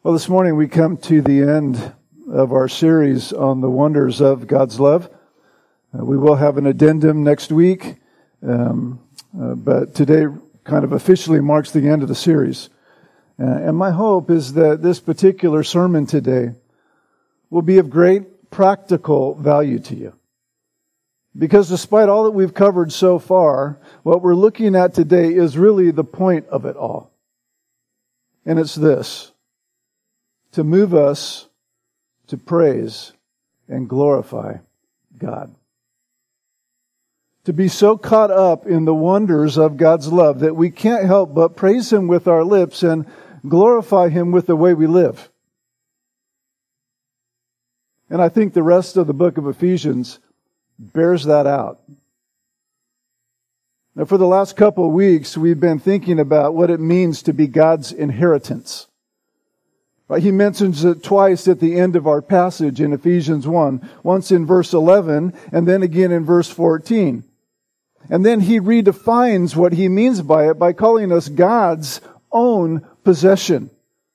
Well, this morning we come to the end of our series on the wonders of God's love. We will have an addendum next week, but today kind of officially marks the end of the series. And my hope is that this particular sermon today will be of great practical value to you. Because despite all that we've covered so far, what we're looking at today is really the point of it all. And it's this: to move us to praise and glorify God. To be so caught up in the wonders of God's love that we can't help but praise Him with our lips and glorify Him with the way we live. And I think the rest of the book of Ephesians bears that out. Now, for the last couple of weeks, we've been thinking about what it means to be God's inheritance. He mentions it twice at the end of our passage in Ephesians 1. Once in verse 11, and then again in verse 14. And then he redefines what he means by it by calling us God's own possession,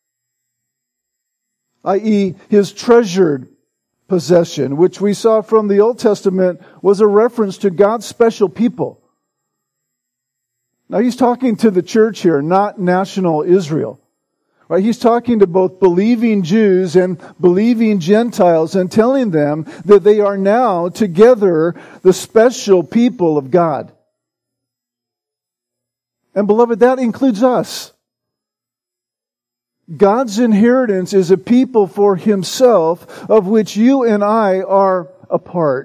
i.e., His treasured possession, which we saw from the Old Testament was a reference to God's special people. Now he's talking to the church here, not national Israel. Right? He's talking to both believing Jews and believing Gentiles and telling them that they are now together the special people of God. And beloved, that includes us. God's inheritance is a people for Himself, of which you and I are a part.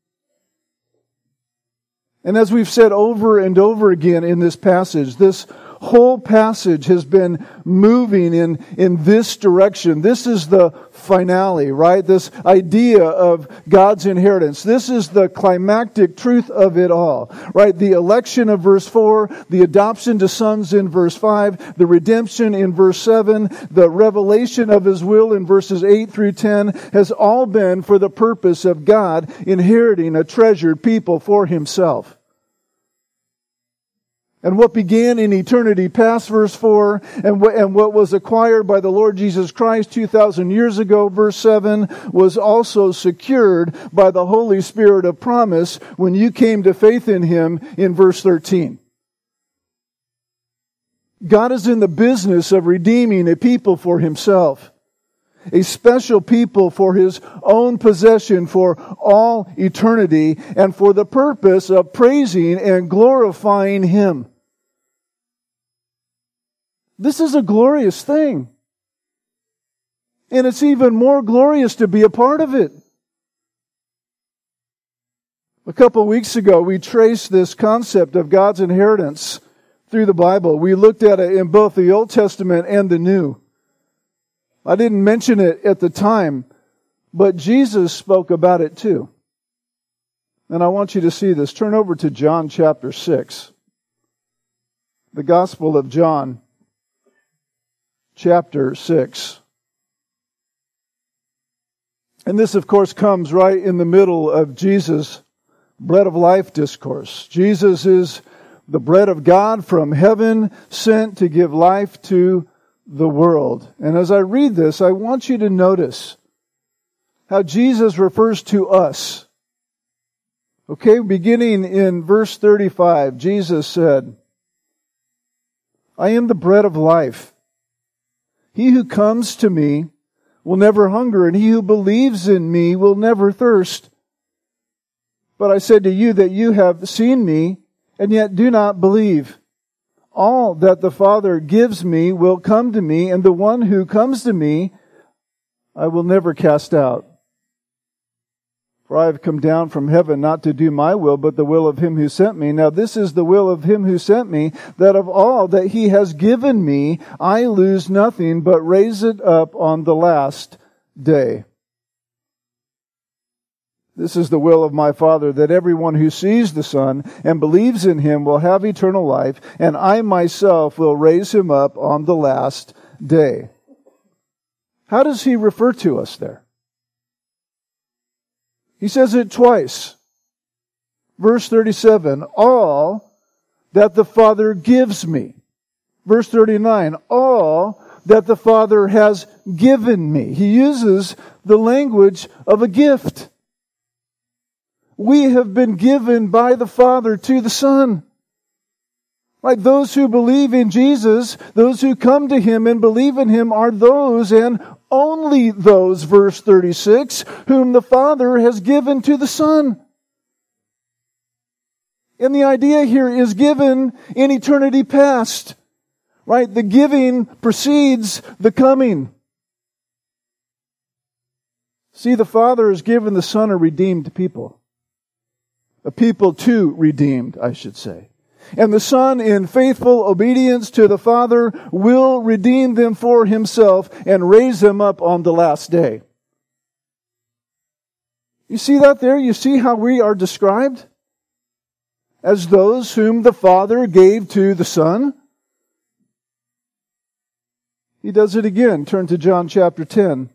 And as we've said over and over again in this passage, this whole passage has been moving in this direction. This is the finale, right? This idea of God's inheritance. This is the climactic truth of it all, right? The election of verse 4, the adoption to sons in verse 5, the redemption in verse 7, the revelation of His will in verses 8 through 10 has all been for the purpose of God inheriting a treasured people for Himself. And what began in eternity past, verse 4, and what was acquired by the Lord Jesus Christ 2,000 years ago, verse 7, was also secured by the Holy Spirit of promise when you came to faith in Him in verse 13. God is in the business of redeeming a people for Himself, a special people for His own possession for all eternity and for the purpose of praising and glorifying Him. This is a glorious thing. And it's even more glorious to be a part of it. A couple of weeks ago, we traced this concept of God's inheritance through the Bible. We looked at it in both the Old Testament and the New. I didn't mention it at the time, but Jesus spoke about it too. And I want you to see this. Turn over to John chapter 6. The Gospel of John chapter 6. And this, of course, comes right in the middle of Jesus' bread of life discourse. Jesus is the bread of God from heaven, sent to give life to the world. And as I read this, I want you to notice how Jesus refers to us. Okay, beginning in verse 35, Jesus said, "I am the bread of life. He who comes to me will never hunger, and he who believes in me will never thirst. But I said to you that you have seen me, and yet do not believe. All that the Father gives me will come to me, and the one who comes to me I will never cast out. For I have come down from heaven not to do my will, but the will of Him who sent me. Now this is the will of Him who sent me, that of all that He has given me, I lose nothing, but raise it up on the last day. This is the will of my Father, that everyone who sees the Son and believes in Him will have eternal life, and I myself will raise him up on the last day." How does He refer to us there? He says it twice. Verse 37, all that the Father gives me. Verse 39, all that the Father has given me. He uses the language of a gift. We have been given by the Father to the Son. Right? Those who believe in Jesus, those who come to Him and believe in Him are those and only those, verse 36, whom the Father has given to the Son. And the idea here is given in eternity past. Right? The giving precedes the coming. See, the Father has given the Son a redeemed people. A people too redeemed, I should say. And the Son, in faithful obedience to the Father, will redeem them for Himself and raise them up on the last day. You see that there? You see how we are described? As those whom the Father gave to the Son? He does it again. Turn to John chapter 10.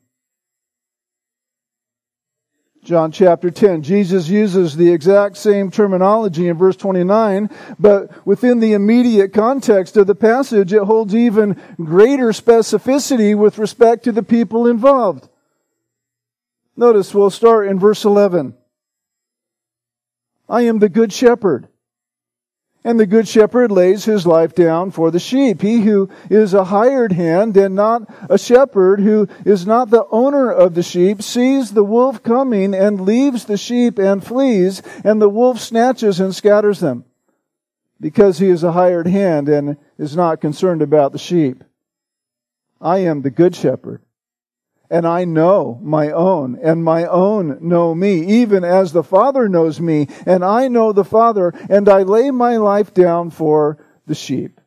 John chapter 10. Jesus uses the exact same terminology in verse 29, but within the immediate context of the passage, it holds even greater specificity with respect to the people involved. Notice, we'll start in verse 11. I am the good shepherd. And the good shepherd lays his life down for the sheep. He who is a hired hand and not a shepherd, who is not the owner of the sheep, sees the wolf coming and leaves the sheep and flees, and the wolf snatches and scatters them, because he is a hired hand and is not concerned about the sheep. I am the good shepherd, and I know my own, and my own know me, even as the Father knows me, and I know the Father, and I lay my life down for the sheep.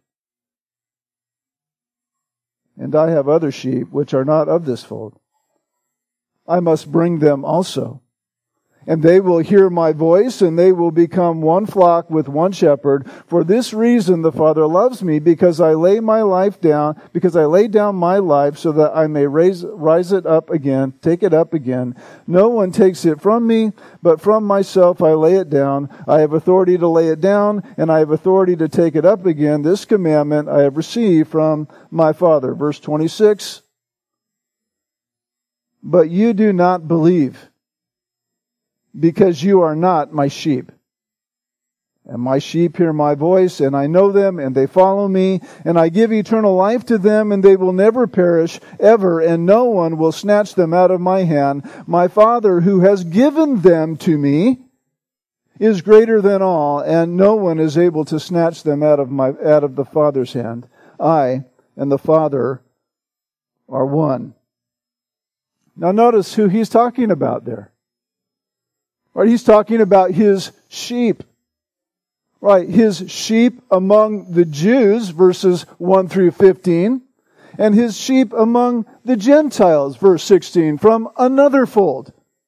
And I have other sheep which are not of this fold. I must bring them also. And they will hear my voice, and they will become one flock with one shepherd. For this reason the Father loves me, because I lay my life down, because I lay down my life so that I may rise it up again, take it up again. No one takes it from me, but from myself I lay it down. I have authority to lay it down, and I have authority to take it up again. This commandment I have received from my Father. Verse 26. But you do not believe, because you are not my sheep. And my sheep hear my voice, and I know them, and they follow me, and I give eternal life to them, and they will never perish, ever, and no one will snatch them out of my hand. My Father, who has given them to me, is greater than all, and no one is able to snatch them out of the Father's hand. I and the Father are one. Now notice who he's talking about there. Right, he's talking about his sheep. Right, his sheep among the Jews, verses 1 through 15, and his sheep among the Gentiles, verse 16, from another fold.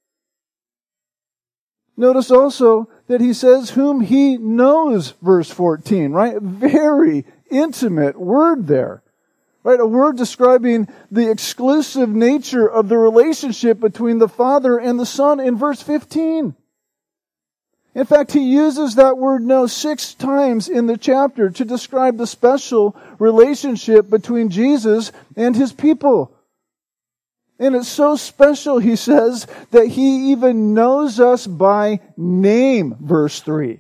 Notice also that he says whom he knows, verse 14, right? Very intimate word there. Right, a word describing the exclusive nature of the relationship between the Father and the Son in verse 15. In fact, he uses that word know 6 times in the chapter to describe the special relationship between Jesus and His people. And it's so special, he says, that He even knows us by name, verse 3.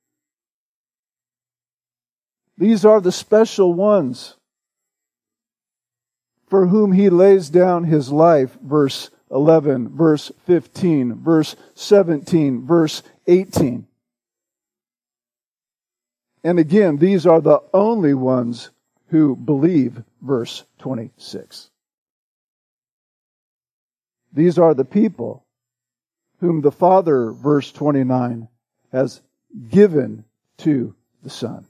These are the special ones for whom He lays down His life, verse 11, verse 15, verse 17, verse 18. And again, these are the only ones who believe, verse 26. These are the people whom the Father, verse 29, has given to the Son.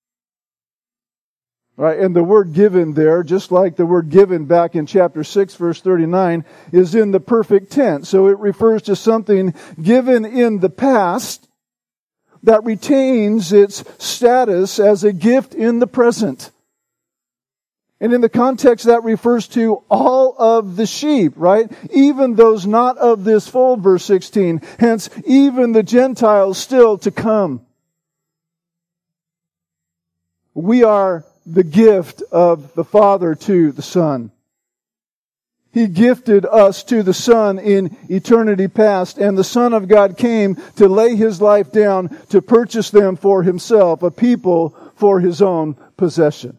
Right, and the word given there, just like the word given back in chapter 6, verse 39, is in the perfect tense. So it refers to something given in the past that retains its status as a gift in the present. And in the context, that refers to all of the sheep, right? Even those not of this fold, verse 16. Hence, even the Gentiles still to come. We are the gift of the Father to the Son. He gifted us to the Son in eternity past, and the Son of God came to lay His life down to purchase them for Himself, a people for His own possession.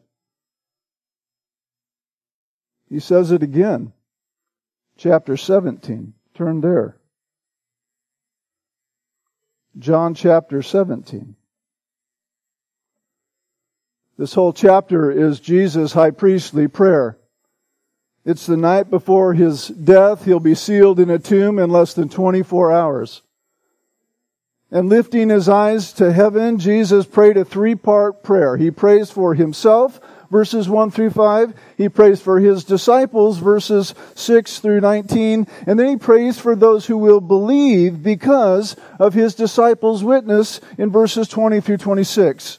He says it again. Chapter 17. Turn there. John chapter 17. This whole chapter is Jesus' high priestly prayer. It's the night before His death. He'll be sealed in a tomb in less than 24 hours. And lifting His eyes to heaven, Jesus prayed a three-part prayer. He prays for Himself, verses 1 through 5. He prays for His disciples, verses 6 through 19. And then He prays for those who will believe because of His disciples' witness in verses 20 through 26.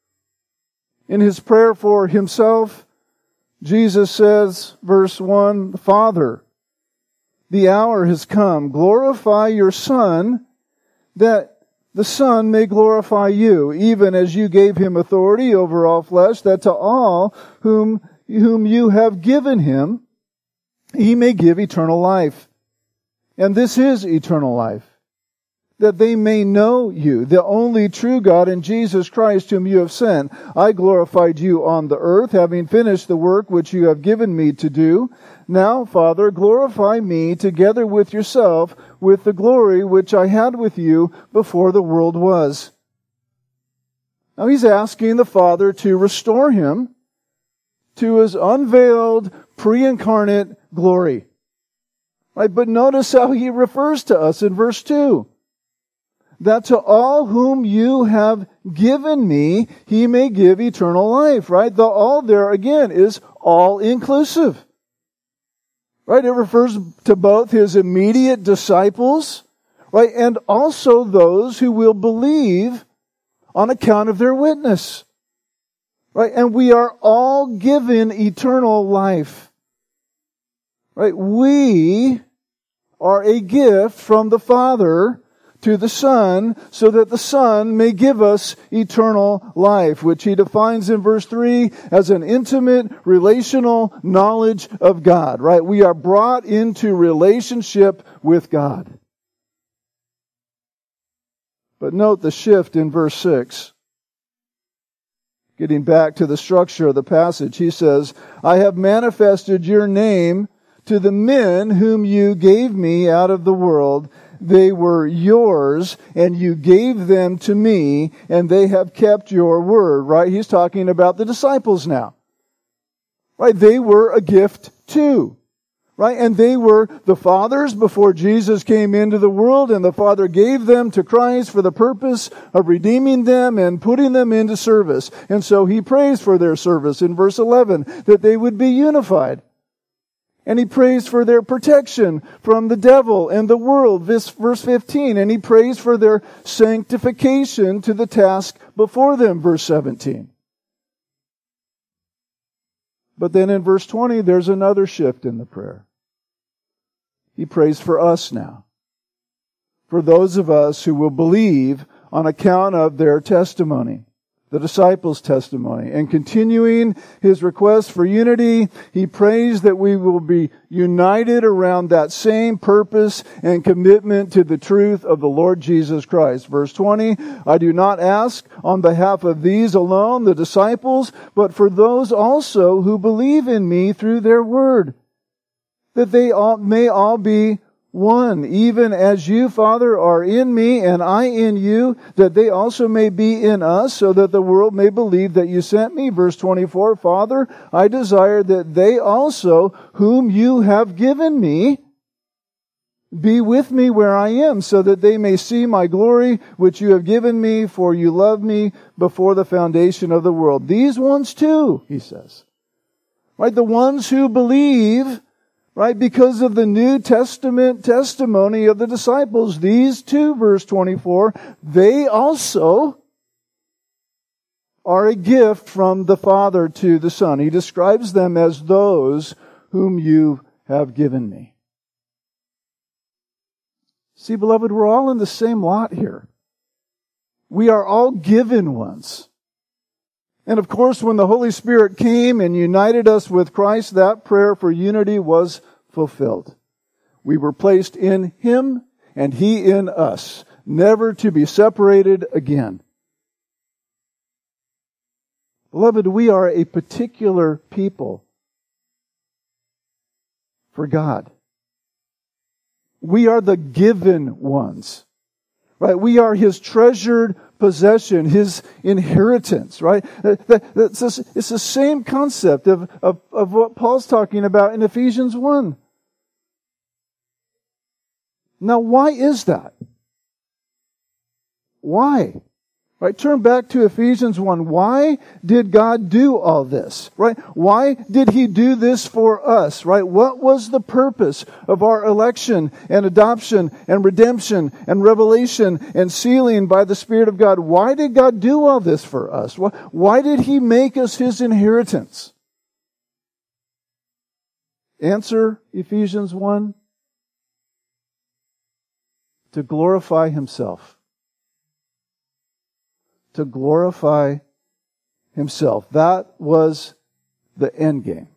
In His prayer for Himself, Jesus says, verse 1, Father, the hour has come. Glorify your Son, that the Son may glorify you, even as you gave Him authority over all flesh, that to all whom you have given Him, He may give eternal life. And this is eternal life, that they may know you, the only true God, and Jesus Christ whom you have sent. I glorified you on the earth, having finished the work which you have given me to do. Now, Father, glorify me together with yourself, with the glory which I had with you before the world was. Now He's asking the Father to restore Him to His unveiled, pre-incarnate glory. Right? But notice how He refers to us in verse 2. That to all whom you have given me, He may give eternal life. Right? The all there, again, is all-inclusive. Right? It refers to both His immediate disciples, right, and also those who will believe on account of their witness. Right? And we are all given eternal life. Right? We are a gift from the Father to the Son, so that the Son may give us eternal life, which He defines in verse 3 as an intimate, relational knowledge of God, right? We are brought into relationship with God. But note the shift in verse 6. Getting back to the structure of the passage, he says, I have manifested your name to the men whom you gave me out of the world. They were yours, and you gave them to me, and they have kept your word. Right? He's talking about the disciples now. Right? They were a gift too. Right? And they were the Father's before Jesus came into the world, and the Father gave them to Christ for the purpose of redeeming them and putting them into service. And so He prays for their service in verse 11, that they would be unified. And He prays for their protection from the devil and the world, verse 15. And He prays for their sanctification to the task before them, verse 17. But then in verse 20, there's another shift in the prayer. He prays for us now. For those of us who will believe on account of their testimony. The disciples' testimony. And continuing His request for unity, He prays that we will be united around that same purpose and commitment to the truth of the Lord Jesus Christ. Verse 20, I do not ask on behalf of these alone, the disciples, but for those also who believe in me through their word, that they may all be one, even as you, Father, are in me and I in you, that they also may be in us, so that the world may believe that you sent me. Verse 24, Father, I desire that they also, whom you have given me, be with me where I am, so that they may see my glory, which you have given me, for you loved me before the foundation of the world. These ones too, He says. Right? The ones who believe, right, because of the New Testament testimony of the disciples, these two, verse 24, they also are a gift from the Father to the Son. He describes them as those whom you have given me. See, beloved, we're all in the same lot here. We are all given ones. And of course, when the Holy Spirit came and united us with Christ, that prayer for unity was fulfilled. We were placed in Him and He in us, never to be separated again. Beloved, we are a particular people for God. We are the given ones, right? We are His treasured possession, His inheritance, right? It's the same concept of what Paul's talking about in Ephesians 1. Now, why is that? Why? Right, turn back to Ephesians 1. Why did God do all this? Right? Why did He do this for us? Right? What was the purpose of our election and adoption and redemption and revelation and sealing by the Spirit of God? Why did God do all this for us? Why did He make us His inheritance? Answer, Ephesians 1. To glorify Himself. To glorify Himself. That was the end game.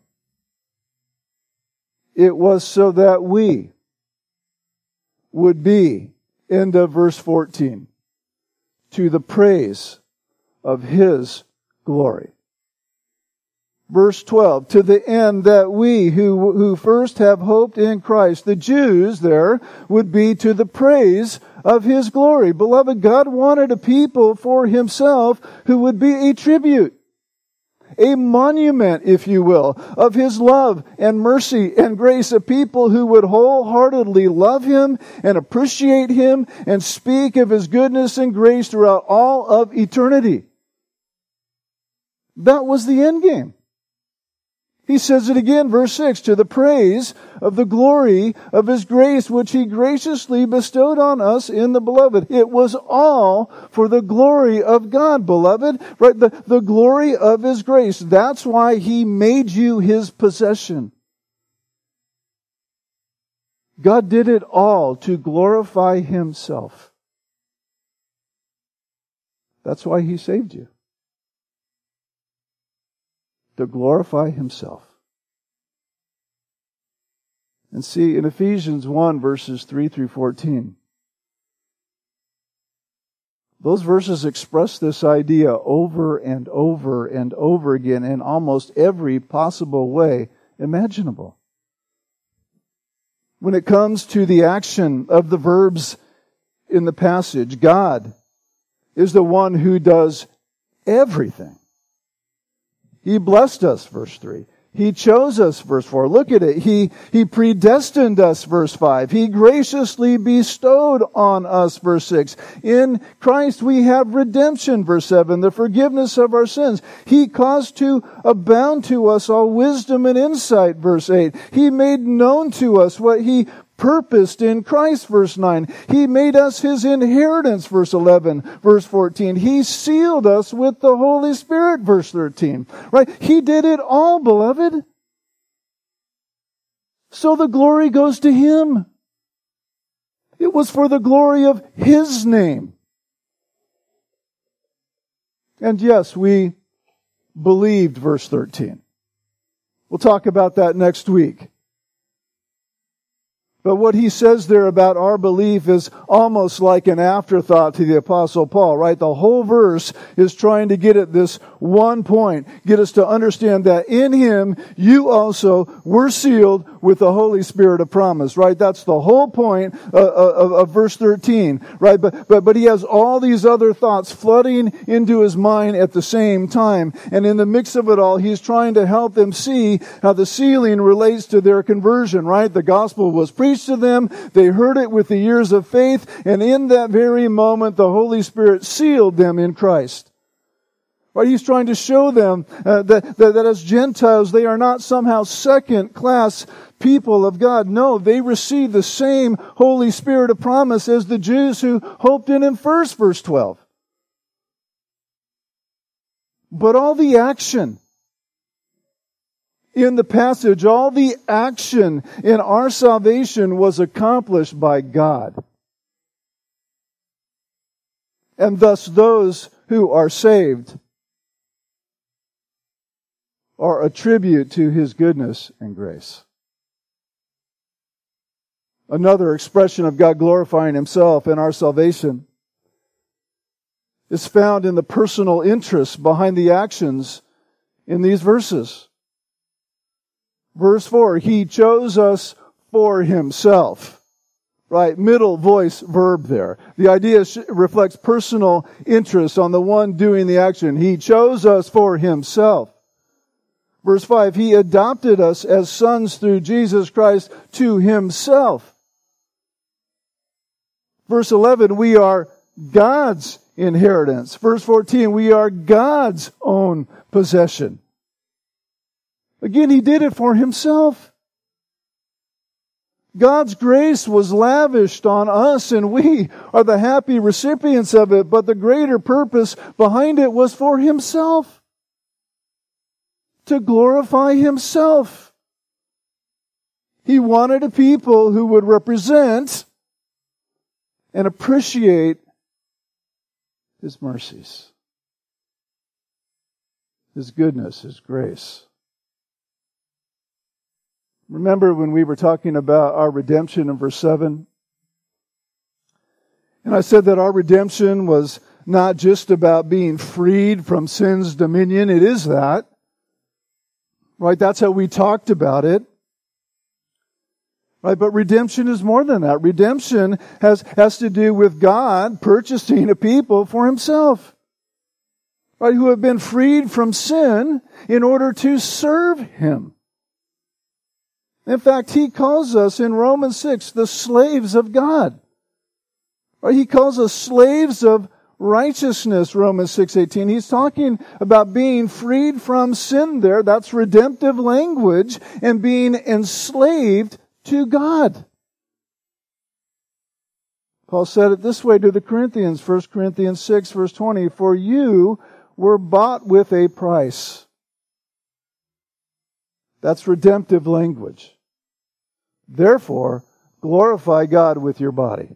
It was so that we would be, end of verse 14, to the praise of His glory. Verse 12, to the end that we who first have hoped in Christ, the Jews there, would be to the praise of His glory. Beloved, God wanted a people for Himself who would be a tribute, a monument, if you will, of His love and mercy and grace, a people who would wholeheartedly love Him and appreciate Him and speak of His goodness and grace throughout all of eternity. That was the end game. He says it again, verse 6, to the praise of the glory of His grace, which He graciously bestowed on us in the Beloved. It was all for the glory of God, beloved. Right? The glory of His grace. That's why He made you His possession. God did it all to glorify Himself. That's why He saved you. To glorify Himself. And see, in Ephesians 1, verses 3 through 14, those verses express this idea over and over and over again in almost every possible way imaginable. When it comes to the action of the verbs in the passage, God is the one who does everything. He blessed us, verse 3. He chose us, verse 4. Look at it. He predestined us, verse 5. He graciously bestowed on us, verse 6. In Christ we have redemption, verse 7, the forgiveness of our sins. He caused to abound to us all wisdom and insight, verse 8. He made known to us what He purposed in Christ, verse 9. He made us His inheritance, verse 11, verse 14. He sealed us with the Holy Spirit, verse 13. Right? He did it all, beloved. So the glory goes to Him. It was for the glory of His name. And yes, we believed, verse 13. We'll talk about that next week. But what he says there about our belief is almost like an afterthought to the Apostle Paul, right? The whole verse is trying to get at this one point, get us to understand that in Him you also were sealed with the Holy Spirit of promise, right? That's the whole point of verse 13, right? But he has all these other thoughts flooding into his mind at the same time. And in the mix of it all, he's trying to help them see how the sealing relates to their conversion, right? The gospel was preached to them. They heard it with the ears of faith. And in that very moment, the Holy Spirit sealed them in Christ. Right? He's trying to show them that as Gentiles, they are not somehow second-class people of God. No, they receive the same Holy Spirit of promise as the Jews who hoped in Him first, verse 12. But all the action in the passage, all the action in our salvation was accomplished by God. And thus those who are saved are a tribute to His goodness and grace. Another expression of God glorifying Himself in our salvation is found in the personal interest behind the actions in these verses. Verse 4, He chose us for Himself. Right, middle voice verb there. The idea reflects personal interest on the one doing the action. He chose us for Himself. Verse 5, He adopted us as sons through Jesus Christ to Himself. Verse 11, we are God's inheritance. Verse 14, we are God's own possession. Again, He did it for Himself. God's grace was lavished on us, and we are the happy recipients of it, but the greater purpose behind it was for Himself. To glorify Himself. He wanted a people who would represent and appreciate His mercies, His goodness, His grace. Remember when we were talking about our redemption in verse 7? And I said that our redemption was not just about being freed from sin's dominion. It is that. Right? That's how we talked about it. Right? But redemption is more than that. Redemption has to do with God purchasing a people for Himself. Right? Who have been freed from sin in order to serve Him. In fact, He calls us in Romans 6 the slaves of God. Or He calls us slaves of righteousness, Romans 6:18. He's talking about being freed from sin there. That's redemptive language. And being enslaved to God. Paul said it this way to the Corinthians, 1 Corinthians 6 verse 20, For you were bought with a price. That's redemptive language. Therefore, glorify God with your body.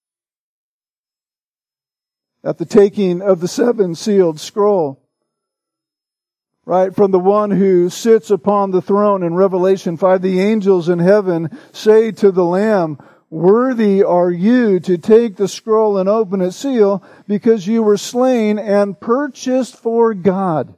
At the taking of the seven-sealed scroll, right, from the one who sits upon the throne in Revelation 5, the angels in heaven say to the Lamb, Worthy are you to take the scroll and open its seal, because you were slain and purchased for God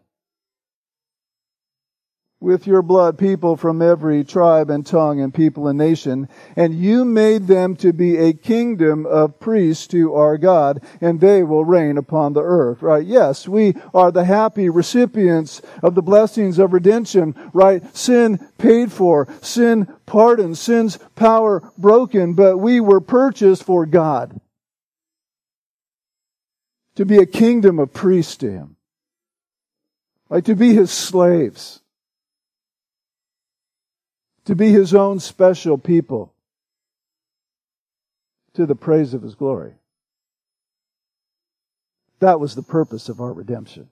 with your blood people from every tribe and tongue and people and nation, and you made them to be a kingdom of priests to our God, and they will reign upon the earth. Right? Yes, we are the happy recipients of the blessings of redemption. Right? Sin paid for, sin pardoned, sin's power broken, but we were purchased for God. To be a kingdom of priests to Him. Right? To be His slaves. To be His own special people, to the praise of His glory. That was the purpose of our redemption.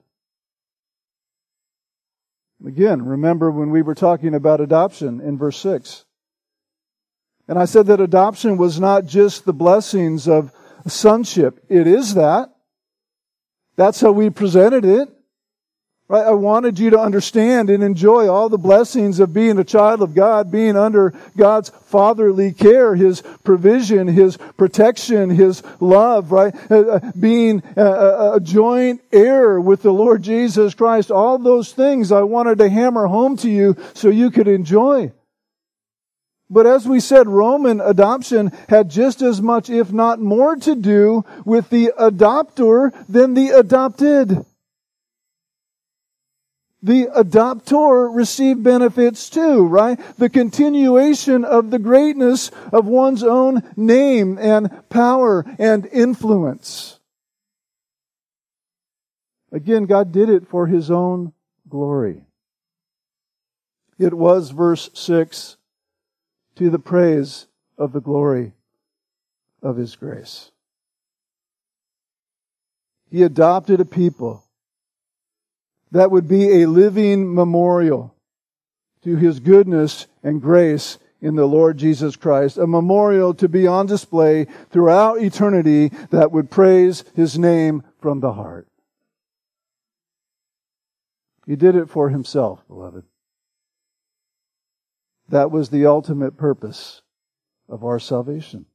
Again, remember when we were talking about adoption in verse 6. And I said that adoption was not just the blessings of sonship. It is that. That's how we presented it. Right? I wanted you to understand and enjoy all the blessings of being a child of God, being under God's fatherly care, His provision, His protection, His love, right? Being a joint heir with the Lord Jesus Christ. All those things I wanted to hammer home to you so you could enjoy. But as we said, Roman adoption had just as much, if not more, to do with the adopter than the adopted. The adoptor received benefits too, right? The continuation of the greatness of one's own name and power and influence. Again, God did it for His own glory. It was, verse 6, to the praise of the glory of His grace. He adopted a people that would be a living memorial to His goodness and grace in the Lord Jesus Christ. A memorial to be on display throughout eternity that would praise His name from the heart. He did it for Himself, beloved. That was the ultimate purpose of our salvation.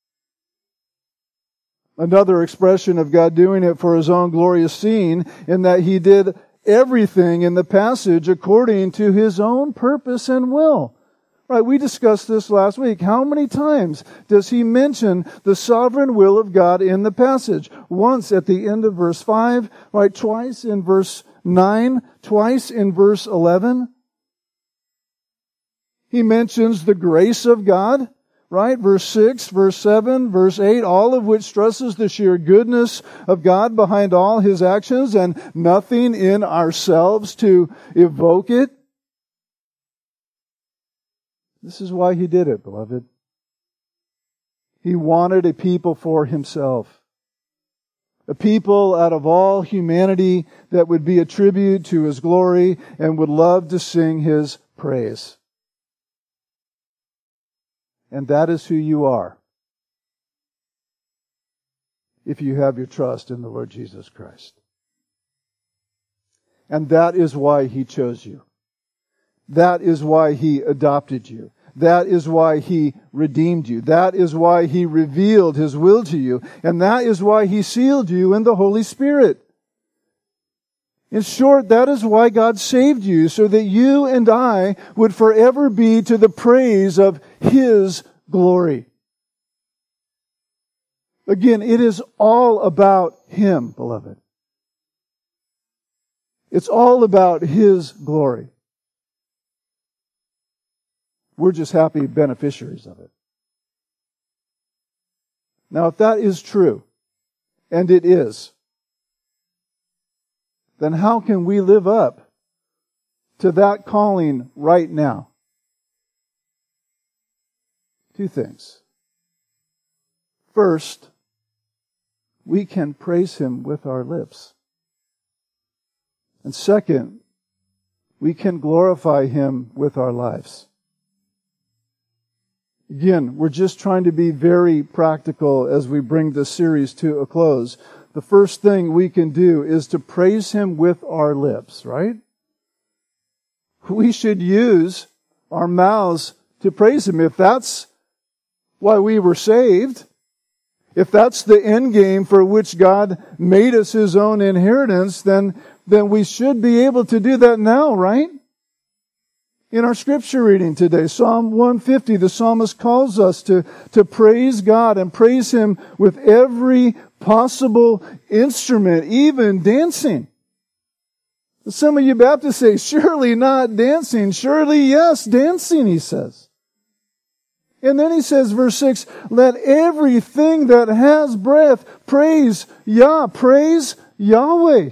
Another expression of God doing it for His own glory is seen in that He did everything in the passage according to His own purpose and will. Right, we discussed this last week. How many times does He mention the sovereign will of God in the passage? Once at the end of verse 5, right, twice in verse 9, twice in verse 11. He mentions the grace of God, right? Verse 6, verse 7, verse 8, all of which stresses the sheer goodness of God behind all His actions and nothing in ourselves to evoke it. This is why He did it, beloved. He wanted a people for Himself. A people out of all humanity that would be a tribute to His glory and would love to sing His praise. And that is who you are, if you have your trust in the Lord Jesus Christ. And that is why He chose you. That is why He adopted you. That is why He redeemed you. That is why He revealed His will to you. And that is why He sealed you in the Holy Spirit. In short, that is why God saved you, so that you and I would forever be to the praise of His glory. Again, it is all about Him, beloved. It's all about His glory. We're just happy beneficiaries of it. Now, if that is true, and it is, then how can we live up to that calling right now? Two things. First, we can praise Him with our lips. And second, we can glorify Him with our lives. Again, we're just trying to be very practical as we bring this series to a close. The first thing we can do is to praise Him with our lips, right? We should use our mouths to praise Him. If that's why we were saved, if that's the end game for which God made us His own inheritance, then we should be able to do that now, right? In our scripture reading today, Psalm 150, the psalmist calls us to praise God and praise Him with every possible instrument, even dancing. Some of you Baptists say, surely not dancing. Surely yes, dancing, he says. And then he says, verse 6, let everything that has breath praise praise Yahweh.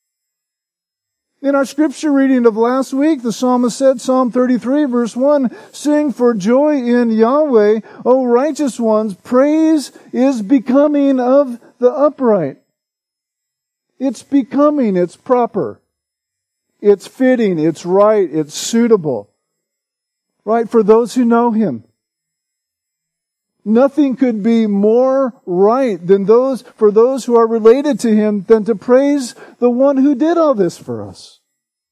In our scripture reading of last week, the psalmist said, Psalm 33, verse 1, sing for joy in Yahweh, O righteous ones, praise is becoming of the upright. It's becoming, it's proper. It's fitting, it's right, it's suitable. Right, for those who know Him. Nothing could be more right than for those who are related to Him than to praise the one who did all this for us.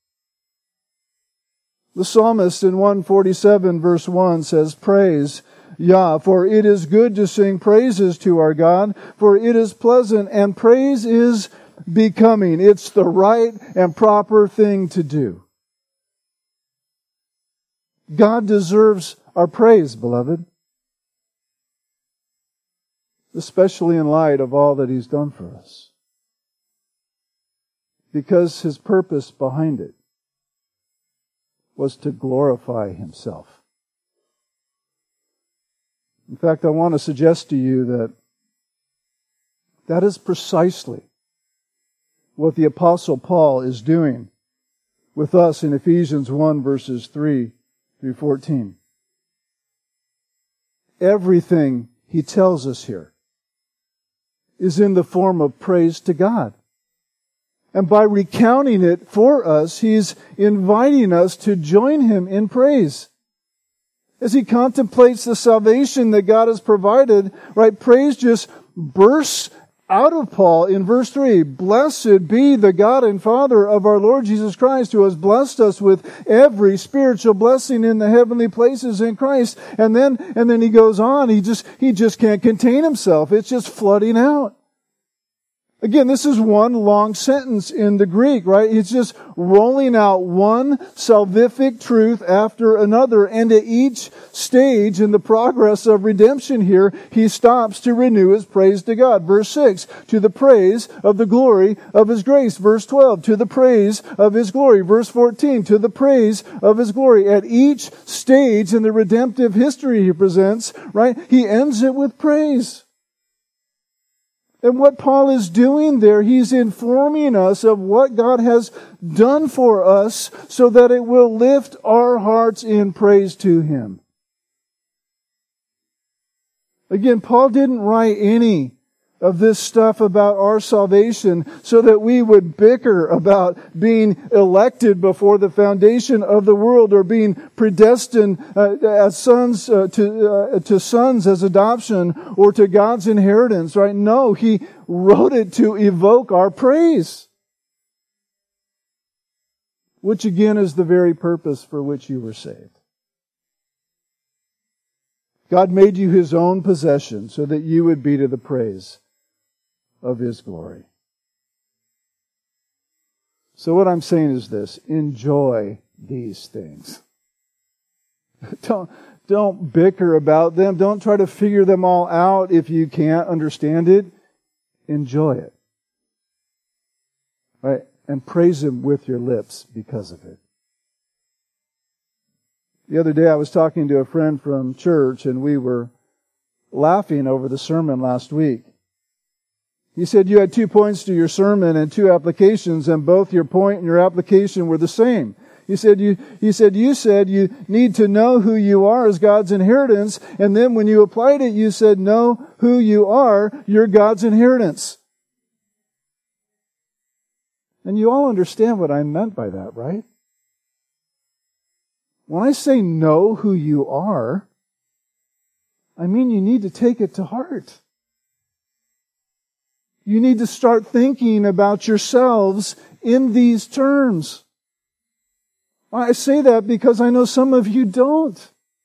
The psalmist in 147 verse 1 says, praise Yah, for it is good to sing praises to our God, for it is pleasant and praise is becoming. It's the right and proper thing to do. God deserves our praise, beloved. Especially in light of all that He's done for us. Because His purpose behind it was to glorify Himself. In fact, I want to suggest to you that that is precisely what the Apostle Paul is doing with us in Ephesians 1 verses 3 through 14. Everything he tells us here is in the form of praise to God. And by recounting it for us, he's inviting us to join him in praise. As he contemplates the salvation that God has provided, right, praise just bursts out of Paul in verse 3, "Blessed be the God and Father of our Lord Jesus Christ, who has blessed us with every spiritual blessing in the heavenly places in Christ." And then he goes on. He just can't contain himself. It's just flooding out. Again, this is one long sentence in the Greek, right? It's just rolling out one salvific truth after another. And at each stage in the progress of redemption here, he stops to renew his praise to God. Verse 6, "To the praise of the glory of His grace." Verse 12, "To the praise of His glory." Verse 14, "To the praise of His glory." At each stage in the redemptive history he presents, right, he ends it with praise. And what Paul is doing there, he's informing us of what God has done for us so that it will lift our hearts in praise to Him. Again, Paul didn't write any of this stuff about our salvation so that we would bicker about being elected before the foundation of the world or being predestined as sons to sons as adoption or to God's inheritance, right? No, he wrote it to evoke our praise, which again is the very purpose for which you were saved. God made you His own possession so that you would be to the praise of His glory. So what I'm saying is this: enjoy these things. Don't bicker about them. Don't try to figure them all out if you can't understand it. Enjoy it. Right? And praise Him with your lips because of it. The other day I was talking to a friend from church and we were laughing over the sermon last week. He said you had 2 points to your sermon and 2 applications, and both your point and your application were the same. He said you need to know who you are as God's inheritance, and then when you applied it, you said know who you are, you're God's inheritance. And you all understand what I meant by that, right? When I say know who you are, I mean you need to take it to heart. You need to start thinking about yourselves in these terms. I say that because I know some of you don't.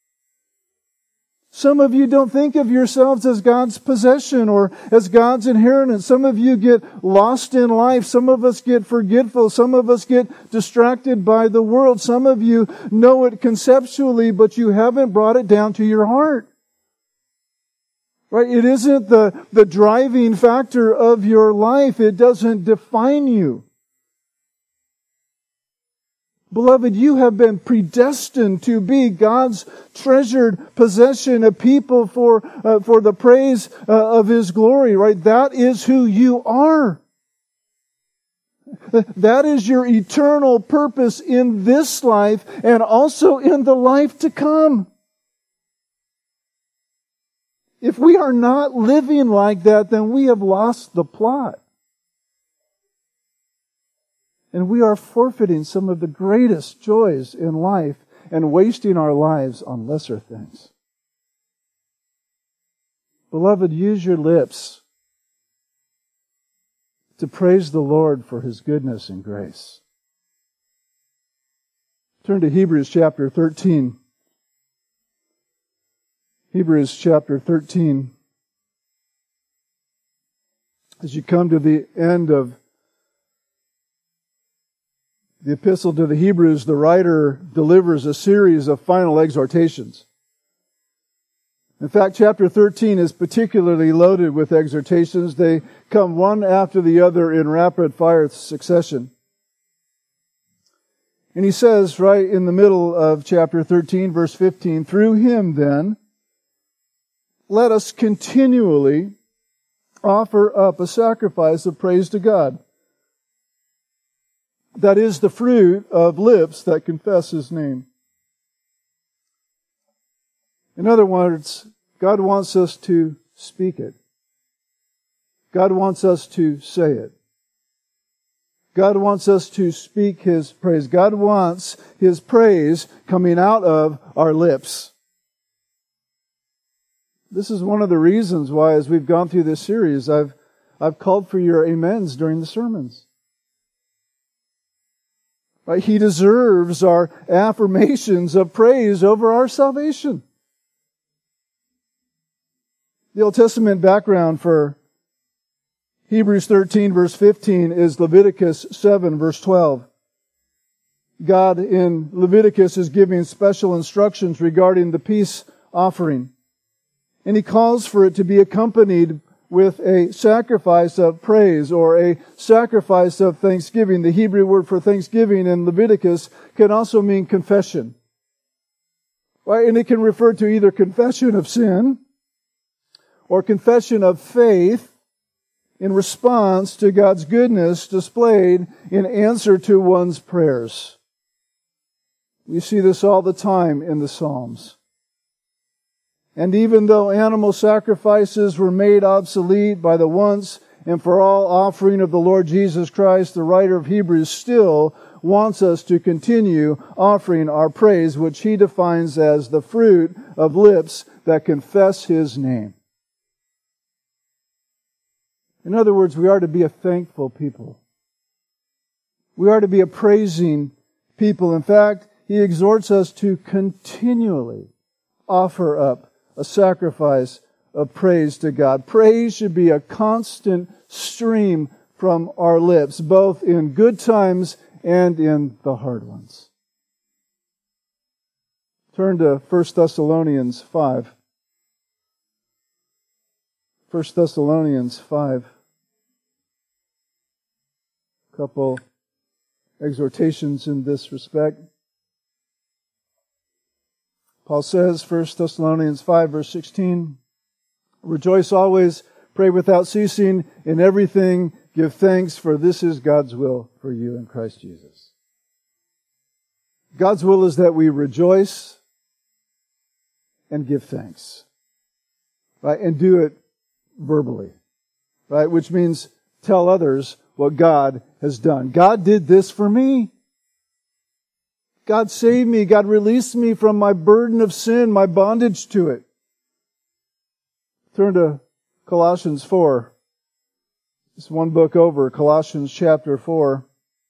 Some of you don't think of yourselves as God's possession or as God's inheritance. Some of you get lost in life. Some of us get forgetful. Some of us get distracted by the world. Some of you know it conceptually, but you haven't brought it down to your heart. Right? It isn't the driving factor of your life. It doesn't define you. Beloved, you have been predestined to be God's treasured possession, a people for the praise of His glory, right? That is who you are. That is your eternal purpose in this life and also in the life to come. If we are not living like that, then we have lost the plot. And we are forfeiting some of the greatest joys in life and wasting our lives on lesser things. Beloved, use your lips to praise the Lord for His goodness and grace. Turn to Hebrews chapter 13. Hebrews chapter 13. As you come to the end of the epistle to the Hebrews, the writer delivers a series of final exhortations. In fact, chapter 13 is particularly loaded with exhortations. They come one after the other in rapid fire succession. And he says right in the middle of chapter 13, verse 15, "Through Him then, let us continually offer up a sacrifice of praise to God. That is the fruit of lips that confess His name." In other words, God wants us to speak it. God wants us to say it. God wants us to speak His praise. God wants His praise coming out of our lips. This is one of the reasons why, as we've gone through this series, I've I've called for your amens during the sermons. Right? He deserves our affirmations of praise over our salvation. The Old Testament background for Hebrews 13 verse 15 is Leviticus 7 verse 12. God in Leviticus is giving special instructions regarding the peace offering. And He calls for it to be accompanied with a sacrifice of praise or a sacrifice of thanksgiving. The Hebrew word for thanksgiving in Leviticus can also mean confession. Right? And it can refer to either confession of sin or confession of faith in response to God's goodness displayed in answer to one's prayers. We see this all the time in the Psalms. And even though animal sacrifices were made obsolete by the once and for all offering of the Lord Jesus Christ, the writer of Hebrews still wants us to continue offering our praise, which he defines as the fruit of lips that confess His name. In other words, we are to be a thankful people. We are to be a praising people. In fact, he exhorts us to continually offer up a sacrifice of praise to God. Praise should be a constant stream from our lips, both in good times and in the hard ones. Turn to 1 Thessalonians 5. 1 Thessalonians 5. A couple exhortations in this respect. Paul says, 1 Thessalonians 5, verse 16, "Rejoice always, pray without ceasing, in everything give thanks, for this is God's will for you in Christ Jesus." God's will is that we rejoice and give thanks. Right? And do it verbally. Right? Which means tell others what God has done. God did this for me. God saved me. God released me from my burden of sin, my bondage to it. Turn to Colossians 4. It's one book over, Colossians chapter 4.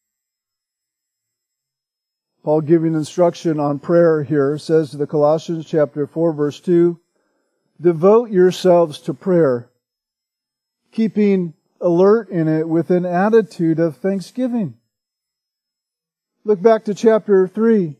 Paul giving instruction on prayer here says to the Colossians chapter 4 verse 2, "Devote yourselves to prayer, keeping alert in it with an attitude of thanksgiving." Look back to chapter 3.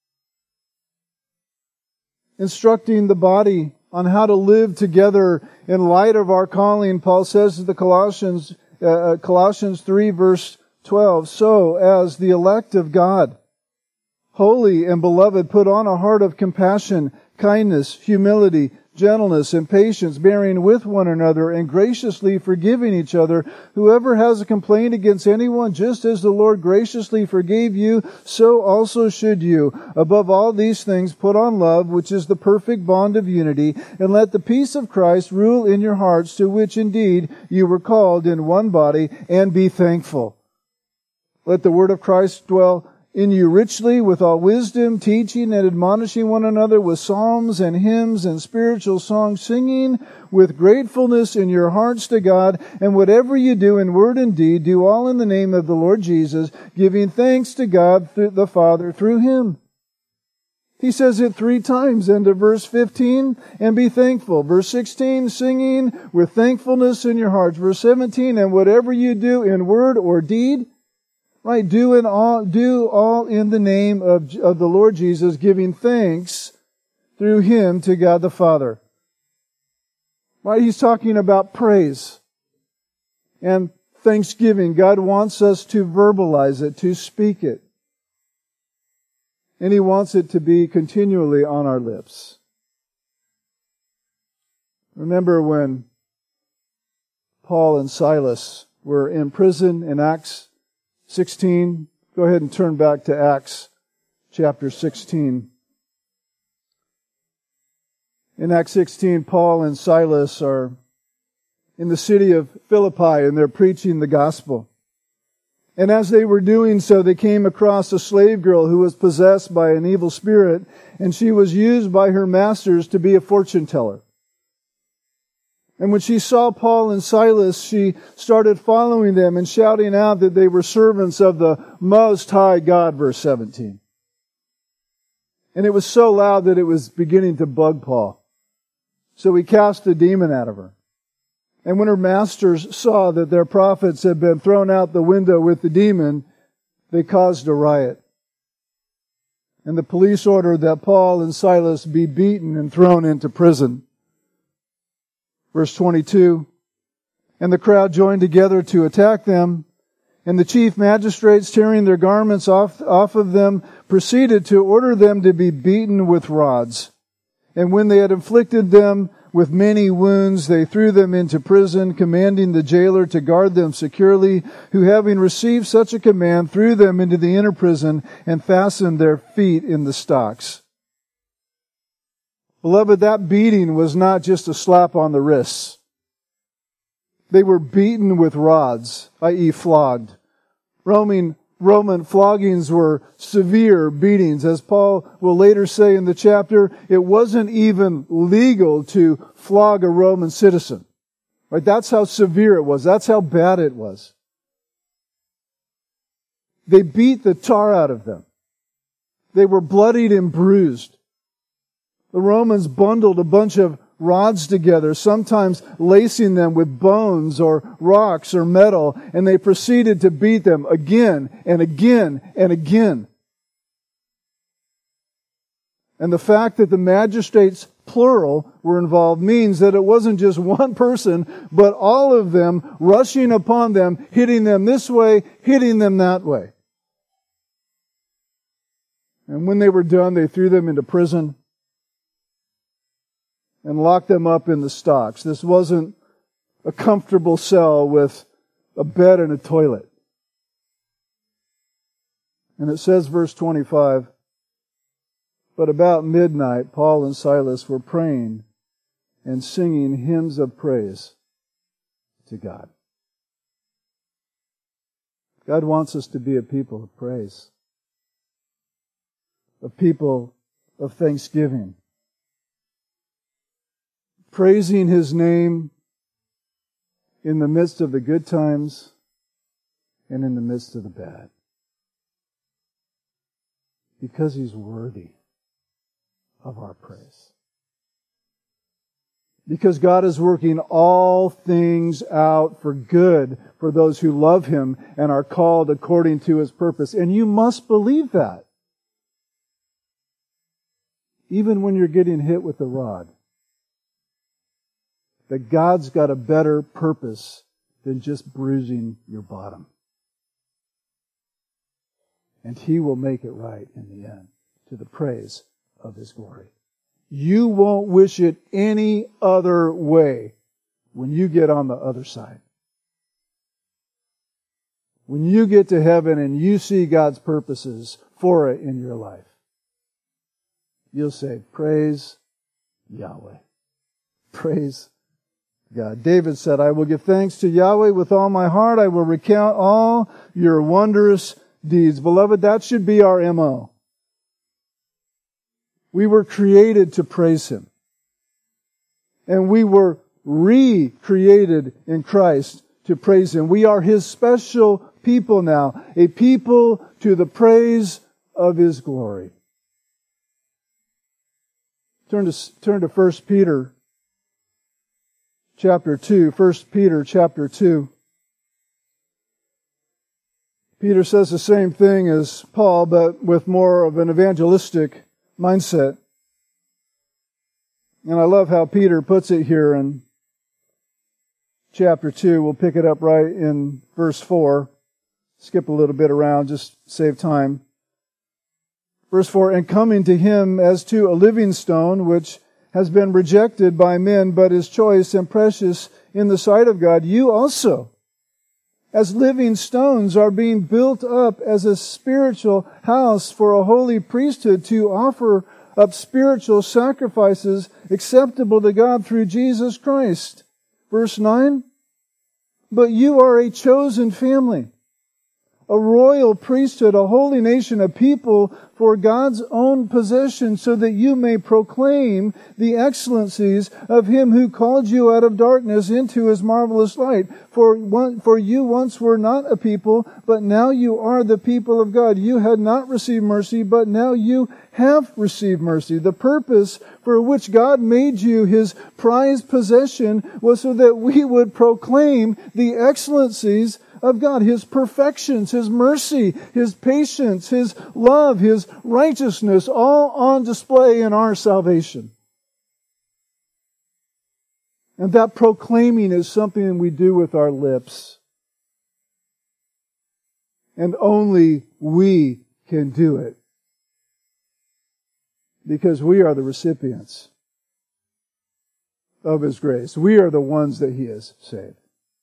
Instructing the body on how to live together in light of our calling, Paul says to the Colossians 3 verse 12, "So as the elect of God, holy and beloved, put on a heart of compassion, kindness, humility, gentleness, and patience, bearing with one another and graciously forgiving each other. Whoever has a complaint against anyone, just as the Lord graciously forgave you, so also should you. Above all these things, put on love, which is the perfect bond of unity, and let the peace of Christ rule in your hearts, to which indeed you were called in one body, and be thankful. Let the word of Christ dwell in you richly, with all wisdom, teaching and admonishing one another with psalms and hymns and spiritual songs, singing with gratefulness in your hearts to God. And whatever you do in word and deed, do all in the name of the Lord Jesus, giving thanks to God the Father through Him." He says it 3 times. Into verse 15, "And be thankful." Verse 16, "Singing with thankfulness in your hearts." Verse 17, "And whatever you do in word or deed," right, do all in the name of the Lord Jesus, giving thanks through Him to God the Father. Right, he's talking about praise and thanksgiving. God wants us to verbalize it, to speak it. And He wants it to be continually on our lips. Remember when Paul and Silas were in prison in Acts 16. Go ahead and turn back to Acts chapter 16. In Acts 16, Paul and Silas are in the city of Philippi and they're preaching the gospel. And as they were doing so, they came across a slave girl who was possessed by an evil spirit, and she was used by her masters to be a fortune teller. And when she saw Paul and Silas, she started following them and shouting out that they were servants of the Most High God, verse 17. And it was so loud that it was beginning to bug Paul. So he cast a demon out of her. And when her masters saw that their prophets had been thrown out the window with the demon, they caused a riot. And the police ordered that Paul and Silas be beaten and thrown into prison. Verse 22, and the crowd joined together to attack them, and the chief magistrates, tearing their garments off of them, proceeded to order them to be beaten with rods. And when they had inflicted them with many wounds, they threw them into prison, commanding the jailer to guard them securely, who, having received such a command, threw them into the inner prison and fastened their feet in the stocks. Beloved, that beating was not just a slap on the wrists. They were beaten with rods, i.e. flogged. Roman floggings were severe beatings. As Paul will later say in the chapter, it wasn't even legal to flog a Roman citizen. Right? That's how severe it was. That's how bad it was. They beat the tar out of them. They were bloodied and bruised. The Romans bundled a bunch of rods together, sometimes lacing them with bones or rocks or metal, and they proceeded to beat them again and again and again. And the fact that the magistrates, plural, were involved means that it wasn't just one person, but all of them rushing upon them, hitting them this way, hitting them that way. And when they were done, they threw them into prison and locked them up in the stocks. This wasn't a comfortable cell with a bed and a toilet. And it says, verse 25, but about midnight, Paul and Silas were praying and singing hymns of praise to God. God wants us to be a people of praise, a people of thanksgiving, praising His name in the midst of the good times and in the midst of the bad. Because He's worthy of our praise. Because God is working all things out for good for those who love Him and are called according to His purpose. And you must believe that. Even when you're getting hit with the rod. That God's got a better purpose than just bruising your bottom. And He will make it right in the end to the praise of His glory. You won't wish it any other way when you get on the other side. When you get to heaven and you see God's purposes for it in your life, you'll say, praise Yahweh. Praise God. David said, I will give thanks to Yahweh with all my heart. I will recount all your wondrous deeds. Beloved, that should be our MO. We were created to praise Him. And we were recreated in Christ to praise Him. We are His special people now, a people to the praise of His glory. Turn to 1 Peter chapter 2. 1 Peter chapter 2. Peter says the same thing as Paul, but with more of an evangelistic mindset. And I love how Peter puts it here in chapter 2. We'll pick it up right in verse 4. Skip a little bit around, just save time. Verse 4, and coming to Him as to a living stone, which has been rejected by men, but is choice and precious in the sight of God, you also, as living stones, are being built up as a spiritual house for a holy priesthood to offer up spiritual sacrifices acceptable to God through Jesus Christ. Verse 9, but you are a chosen family, a royal priesthood, a holy nation, a people for God's own possession, so that you may proclaim the excellencies of Him who called you out of darkness into His marvelous light. For you once were not a people, but now you are the people of God. You had not received mercy, but now you have received mercy. The purpose for which God made you His prized possession was so that we would proclaim the excellencies of God, His perfections, His mercy, His patience, His love, His righteousness, all on display in our salvation. And that proclaiming is something we do with our lips. And only we can do it. Because we are the recipients of His grace. We are the ones that He has saved.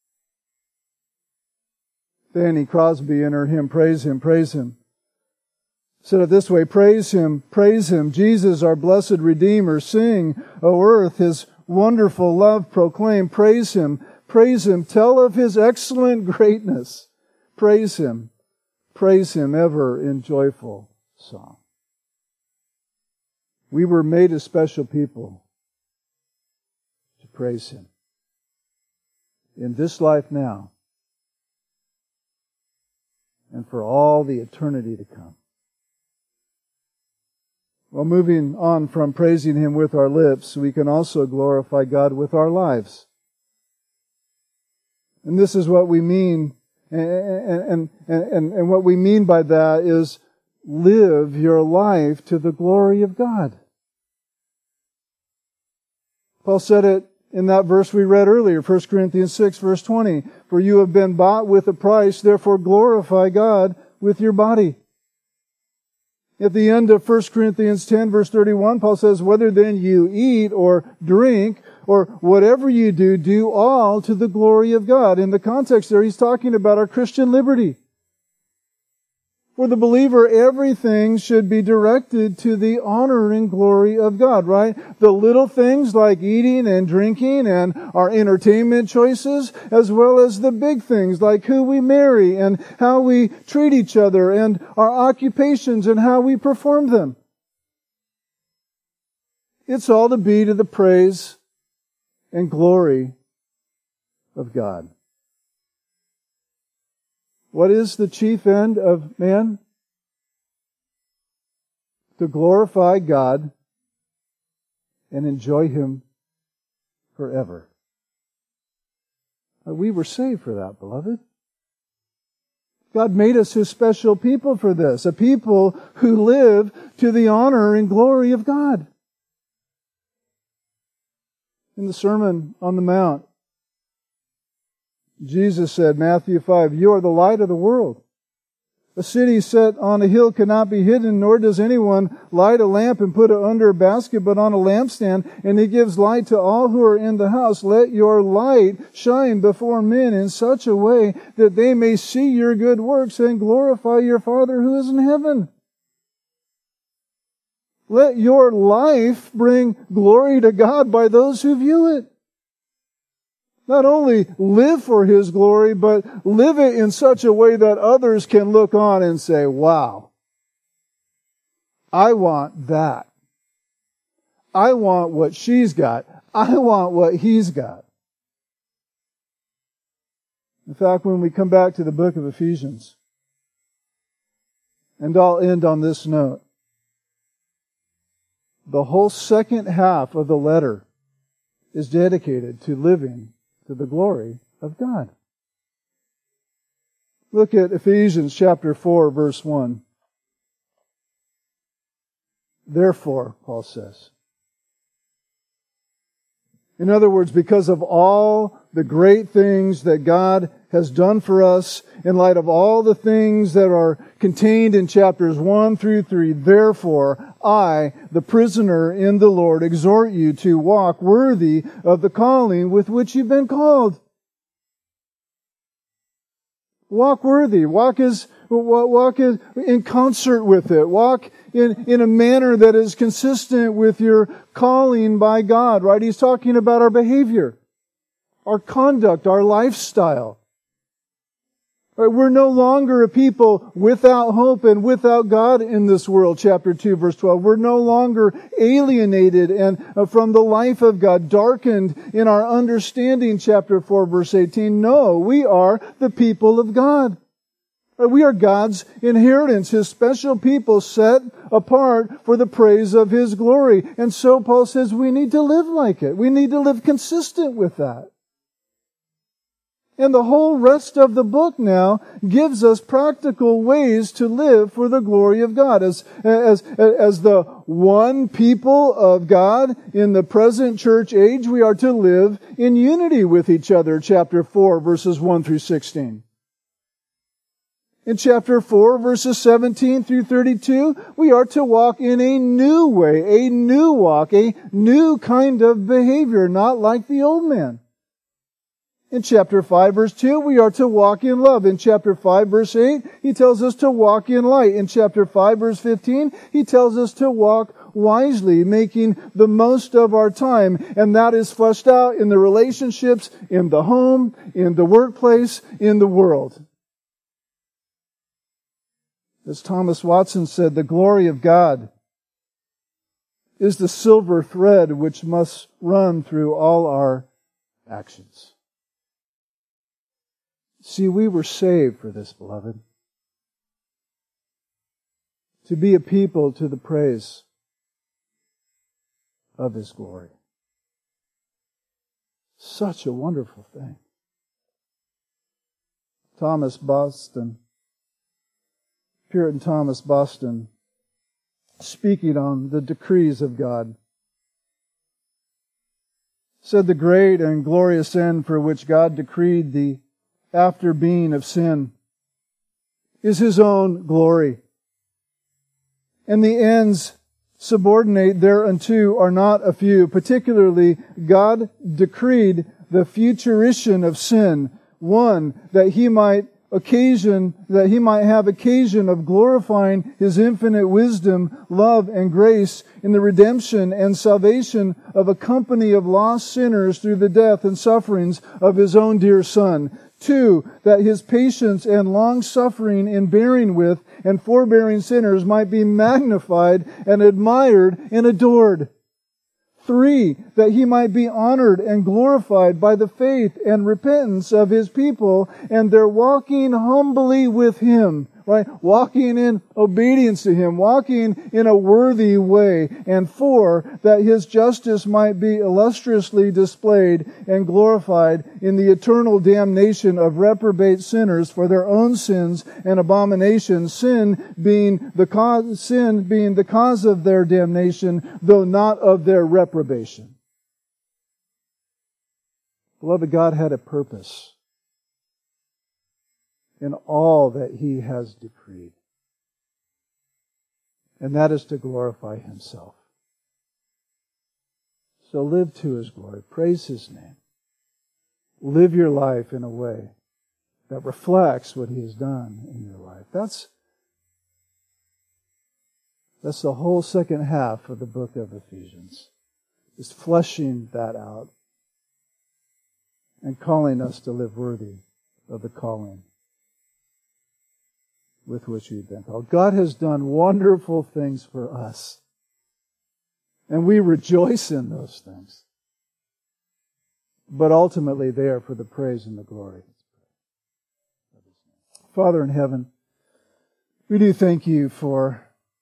Fanny Crosby in her hymn, Praise Him, Praise Him, said it this way: Praise Him, Jesus our blessed Redeemer. Sing, O earth, His wonderful love proclaim. Praise Him, tell of His excellent greatness. Praise Him ever in joyful song. We were made a special people to praise Him in this life now, and for all the eternity to come. Well, moving on from praising Him with our lips, we can also glorify God with our lives. And this is what we mean, and what we mean by that is live your life to the glory of God. Paul said it in that verse we read earlier, 1 Corinthians 6, verse 20. For you have been bought with a price, therefore glorify God with your body. At the end of 1 Corinthians 10, verse 31, Paul says, whether then you eat or drink or whatever you do, do all to the glory of God. In the context there, he's talking about our Christian liberty. For the believer, everything should be directed to the honor and glory of God, right? The little things like eating and drinking and our entertainment choices, as well as the big things like who we marry and how we treat each other and our occupations and how we perform them. It's all to be to the praise and glory of God. What is the chief end of man? To glorify God and enjoy Him forever. We were saved for that, beloved. God made us His special people for this, a people who live to the honor and glory of God. In the Sermon on the Mount, Jesus said, Matthew 5, you are the light of the world. A city set on a hill cannot be hidden, nor does anyone light a lamp and put it under a basket, but on a lampstand, and it gives light to all who are in the house. Let your light shine before men in such a way that they may see your good works and glorify your Father who is in heaven. Let your life bring glory to God by those who view it. Not only live for His glory, but live it in such a way that others can look on and say, wow, I want that. I want what she's got. I want what he's got. In fact, when we come back to the book of Ephesians, and I'll end on this note, the whole second half of the letter is dedicated to living to the glory of God. Look at Ephesians chapter 4, verse 1. Therefore, Paul says. In other words, because of all the great things that God has done for us, in light of all the things that are contained in chapters 1 through 3, therefore, I, the prisoner in the Lord, exhort you to walk worthy of the calling with which you've been called. Walk worthy. Walk in concert with it. Walk in a manner that is consistent with your calling by God, right? He's talking about our behavior, our conduct, our lifestyle. Right, we're no longer a people without hope and without God in this world, chapter 2, verse 12. We're no longer alienated and from the life of God, darkened in our understanding, chapter 4, verse 18. No, we are the people of God. Right, we are God's inheritance, His special people set apart for the praise of His glory. And so Paul says we need to live like it. We need to live consistent with that. And the whole rest of the book now gives us practical ways to live for the glory of God. As the one people of God in the present church age, we are to live in unity with each other, chapter 4, verses 1 through 16. In chapter 4, verses 17 through 32, we are to walk in a new way, a new walk, a new kind of behavior, not like the old man. In chapter 5, verse 2, we are to walk in love. In chapter 5, verse 8, he tells us to walk in light. In chapter 5, verse 15, he tells us to walk wisely, making the most of our time. And that is fleshed out in the relationships, in the home, in the workplace, in the world. As Thomas Watson said, the glory of God is the silver thread which must run through all our actions. See, we were saved for this, beloved. To be a people to the praise of His glory. Such a wonderful thing. Puritan Thomas Boston, speaking on the decrees of God, said the great and glorious end for which God decreed the after being of sin is His own glory. And the ends subordinate thereunto are not a few. Particularly, God decreed the futurition of sin. One, that He might have occasion of glorifying His infinite wisdom, love, and grace in the redemption and salvation of a company of lost sinners through the death and sufferings of His own dear Son. 2, that His patience and long-suffering in bearing with and forbearing sinners might be magnified and admired and adored. 3, that He might be honored and glorified by the faith and repentance of His people and their walking humbly with Him, right? Walking in obedience to Him, walking in a worthy way. And 4, that His justice might be illustriously displayed and glorified in the eternal damnation of reprobate sinners for their own sins and abominations, sin being the cause of their damnation, though not of their reprobation. Beloved, God had a purpose in all that He has decreed. And that is to glorify Himself. So live to His glory. Praise His name. Live your life in a way that reflects what He has done in your life. That's the whole second half of the book of Ephesians. Is fleshing that out and calling us to live worthy of the calling with which we've been called. God has done wonderful things for us. And we rejoice in those things. But ultimately they are for the praise and the glory. Father in heaven, we do thank You for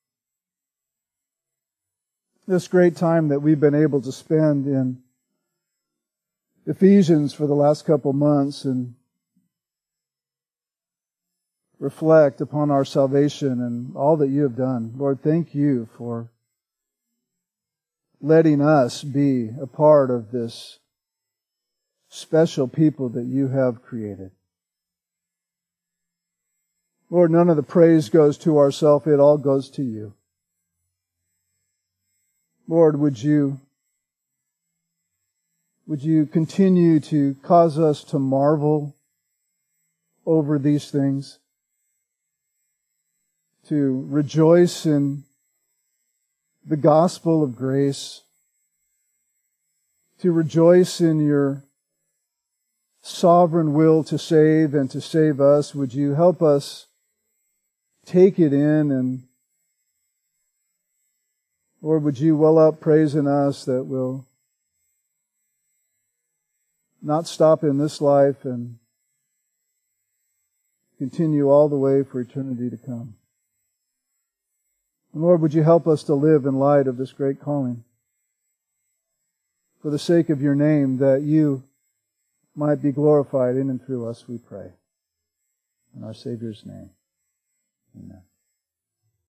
this great time that we've been able to spend in Ephesians for the last couple months and reflect upon our salvation and all that You have done. Lord, thank You for letting us be a part of this special people that You have created. Lord, none of the praise goes to ourselves, it all goes to You. Lord, would You continue to cause us to marvel over these things, to rejoice in the gospel of grace, to rejoice in Your sovereign will to save and to save us. Would you help us take it in, and Lord, would you well up praise in us that will not stop in this life and continue all the way for eternity to come. And Lord, would you help us to live in light of this great calling, for the sake of your name, that you might be glorified in and through us, we pray. In our Savior's name, amen.